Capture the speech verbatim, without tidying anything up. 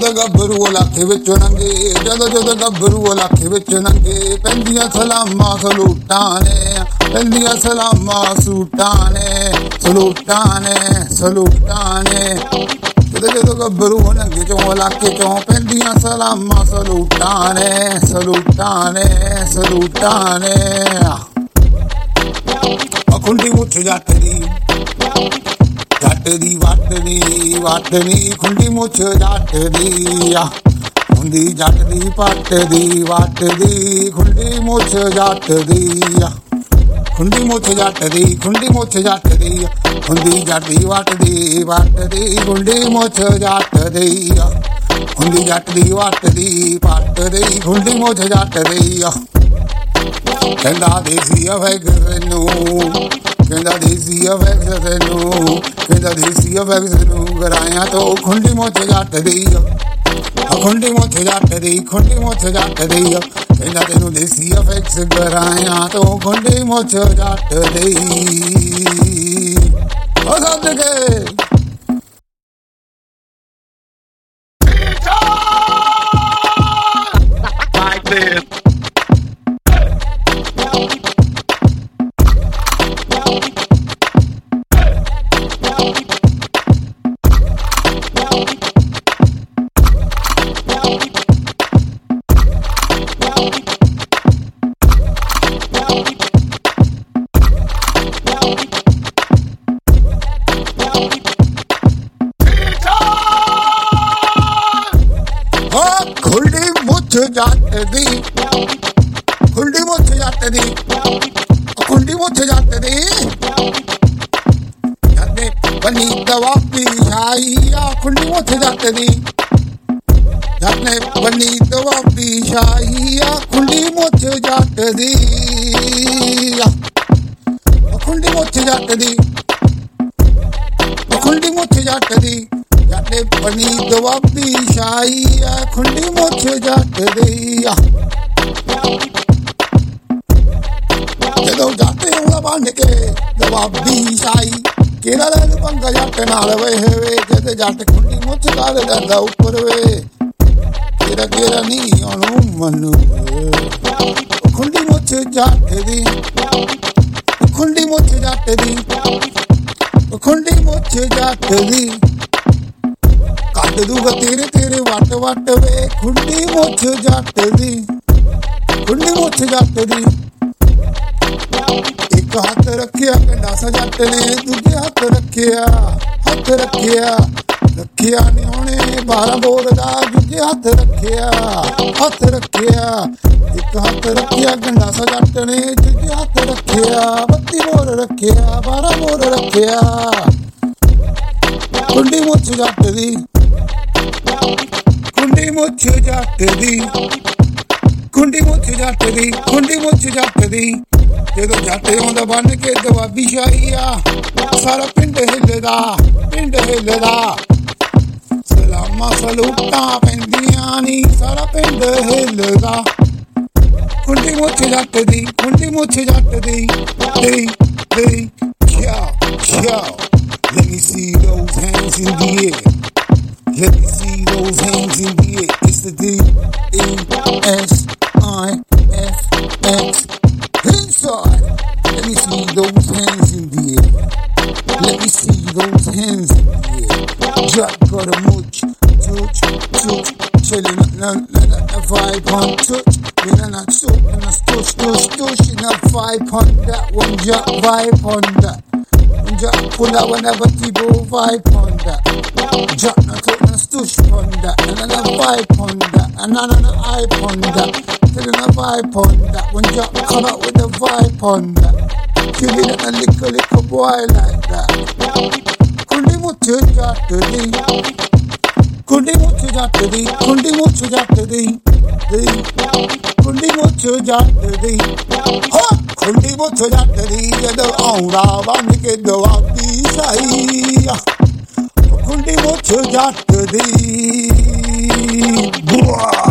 ਜਦੋਂ ਗੱਭਰੂ ਇਲਾਕੇ ਵਿੱਚੋਂ ਲੰਘੇ, ਜਦੋਂ ਜਦੋਂ ਗੱਭਰੂ ਇਲਾਕੇ ਵਿੱਚ ਲੰਘੇ, ਪੈਂਦੀਆਂ ਸਲਾਮਾਂ ਸਲੂਟਾਂ ਨੇ, ਪੈਂਦੀਆਂ ਸਲਾਮਾਂ ਸੂਟਾਂ ਨੇ, ਸਲੂਟਾਂ ਨੇ, ਸਲੂਟਾਂ ਨੇ। ਜਦੋਂ ਜਦੋਂ ਗੱਭਰੂ ਲੰਘੇ ਚੋਂ ਇਲਾਕੇ ਚੋਂ, ਪੈਂਦੀਆਂ ਸਲਾਮਾਂ ਸਲੂਟਾਂ ਨੇ, ਸਲੂਟਾਂ ਨੇ, ਸਲੂਟਾਂ ਨੇ। ਖੁੰਡੀ ਮੁੱਛ ਜੱਟ ਦੀ, ਜੱਟ ਦੀ ਵੱਟ ਦੀ ਵੱਟ ਨੀ, ਖੁੰਡੀ ਮੁੱਛ ਜੱਟ ਦੀ ਆ, ਹੁੰਦੀ ਜੱਟ ਦੀ ਪੱਟ ਦੀ ਵੱਟ ਦੀ, ਖੁੰਡੀ ਮੁੱਛ ਜੱਟ ਦੀ ਆ, ਖੁੰਡੀ ਮੁੱਛ ਜੱਟ ਦੀ, ਖੁੰਡੀ ਮੁੱਛ ਜੱਟ ਦੀ, ਹੁੰਦੀ ਜੱਟ ਦੀ ਵੱਟ ਦੀ ਵੱਟ ਦੀ, ਖੁੰਡੀ ਮੁੱਛ ਜੱਟ ਦੀ ਆ, ਹੁੰਦੀ ਜੱਟ ਦੀ ਵੱਟ ਦੀ ਪੱਟ ਦੀ, ਖੁੰਡੀ ਮੁੱਛ ਜੱਟ ਦੀ ਆ। ਕਹਿੰਦਾ ਦੇਸੀ ਅਫੈਕਸ ਨੂੰ, ਕਹਿੰਦਾ ਦੇਸੀ ਅਫੈਕਸ ਨੂੰ, ਕਹਿੰਦਾ ਦੇਸੀ ਅਫੈਕਸ ਨੂੰ ਗਰਾਇਆ ਤੋਂ ਖੁੰਡੀ ਮੁੱਛ ਜੱਟ ਦੀ ਆ, ਖੁੰਡੀ ਮੁੱਛ ਜੱਟ ਦੀ, ਖੁੰਡੀ ਮੁੱਛ ਜੱਟ ਦੀ ਆ। ਕਹਿੰਦਾ ਤੈਨੂੰ ਦੇਸੀ ਅਫੈਕਸ ਗਰਾਇਆ ਤੋਂ ਖੁੰਡੀ ਮੁੱਛ ਜੱਟ ਦੀ। ਉਹ ਸੱਦ ਕੇ ਖੁੰਡੀ ਮੁੱਛ ਜੱਟ ਦੀ, ਖੁੰਡੀ ਮੁੱਛ ਜੱਟ ਦੀ, ਖੁੰਡੀ ਮੁੱਛ ਜੱਟ ਦੀ। ਜੱਟੇ ਬਣੀ ਦਵਾਬੀ ਛਾਈ ਆ, ਖੁੰਡੀ ਮੁੱਛ ਜੱਟ ਦੀ, ਜੱਟੇ ਬਣੀ ਦਵਾਬੀ ਛਾਈ ਆ, ਖੁੰਡੀ ਮੁੱਛ ਜੱਟ ਦੀ, ਖੁੰਡੀ ਮੁੱਛ ਜੱਟ ਦੀ, ਖੁੰਡੀ ਮੁੱਛ ਜੱਟ ਦੀ। ਜੱਟੇ ਬਣੀ ਦਵਾਬੀ ਛਾਈ ਆ, ਖੁੰਡੀ ਮੁੱਛ ਜੱਟ ਦੀ ਆ। ਜਦੋਂ ਜੱਟ ਆਉਂਦਾ ਬਣ ਕੇ ਦਵਾਬੀ ਛਾਈ, ਕਿਹੜਾ ਲੈ ਪੰਗਾ ਜੱਟ ਨਾਲ ਵੇ ਵੇ, ਜਦ ਜੱਟ ਖੁੰਡੀ ਮੁੱਛ ਕਰ ਦਿੰਦਾ ਉੱਪਰ ਵੇ, ਕਿਹੜਾ ਕਿਹੜਾ ਨਹੀਂ ਉਹਨੂੰ ਮੰਨੂ। ਖੁੰਡੀ ਮੁੱਛ ਜੱਟ ਦੀ, ਖੁੰਡੀ ਮੁੱਛ ਜੱਟ ਦੀ, ਖੁੰਡੀ ਮੁੱਛ ਜੱਟ ਦੀ। ਕੱਢ ਦੂਗਾ ਤੇਰੇ ਤੇਰੇ ਵੱਟ ਵੱਟ ਵੇ, ਖੁੰਡੀ ਮੁੱਛ ਜੱਟ ਦੀ, ਖੁੰਡੀ ਮੁੱਛ ਜੱਟ ਦੀ। ਇੱਕ ਹੱਥ ਰੱਖਿਆ ਗੰਡਾਸਾ ਜੱਟ ਨੇ, ਦੂਜੇ ਹੱਥ ਰੱਖਿਆ, ਹੱਥ ਰੱਖਿਆ, ਰੱਖਿਆ ਨੀ ਉਹਨੇ ਬਾਰਾਂ ਬੋਰ ਦਾ, ਦੂਜੇ ਹੱਥ ਰੱਖਿਆ, ਹੱਥ ਰੱਖਿਆ। ਇੱਕ ਹੱਥ ਰੱਖਿਆ ਗੰਡਾਸਾ ਜੱਟ ਨੇ, ਦੂਜੇ ਹੱਥ ਰੱਖਿਆ, ਬੱਤੀ ਬੋਰ ਰੱਖਿਆ, ਬਾਰਾਂ ਬੋਰ ਰੱਖਿਆ। ਖੁੰਡੀ ਮੁੱਛ ਜੱਟ ਦੀ, ਖੁੰਡੀ ਮੁੱਛ ਜੱਟ ਦੀ, ਖੁੰਡੀ ਮੁੱਛ ਜੱਟ ਦੀ, ਖੁੰਡੀ ਮੁੱਛ ਜੱਟ ਦੀ। ਜਦੋਂ ਜੱਟ ਆਉਂਦਾ ਬਣ ਕੇ ਦਵਾਬੀ ਛਾਈ ਆ, ਸਾਰਾ ਪਿੰਡ ਹਿੱਲਦਾ, ਪਿੰਡ ਹਿੱਲਦਾ। ਸਲਾਮਾਂ ਸਲੂਟਾਂ ਪੈਂਦੀਆਂ ਨੀ, ਸਾਰਾ ਪਿੰਡ ਹਿੱਲਦਾ। ਖੁੰਡੀ ਮੁੱਛ ਜੱਟ ਦੀ, ਖੁੰਡੀ ਮੁੱਛ ਜੱਟ ਦੀ, ਦੀ ਦੀ। Yo, yo, let me see those hands in the air. Let me see those hands in the air. It's the D E S I F X. Inside. Let me see those hands in the air. Let me see those hands in the air. Jack got a mooch, touch, touch. Chillin' up, na na na na vibe on touch. Na na touch, na touch, touch, touch. Na vibe on that one, Jack vibe on that. Jack pull out whenever T-Bo vibe on that. Jack na talk na stush on that. Na na na vibe on that. Na na na hype on that. Telling a vibe on that. When Jack come out with the vibe on that. Feeling that a little little boy like that. Kundi much jatt di. Kundi much jatt di. Kundi much jatt di. Di. Kundi much jatt di. Ha! ਖੁੰਡੀ ਮੁੱਛ ਜੱਟ ਦੀ, ਜਦੋਂ ਆਉਂਦਾ ਬਣ ਕੇ ਦਵਾਬੀ ਛਾਈ ਆ, ਖੁੰਡੀ ਮੁੱਛ ਜੱਟ ਦੀ।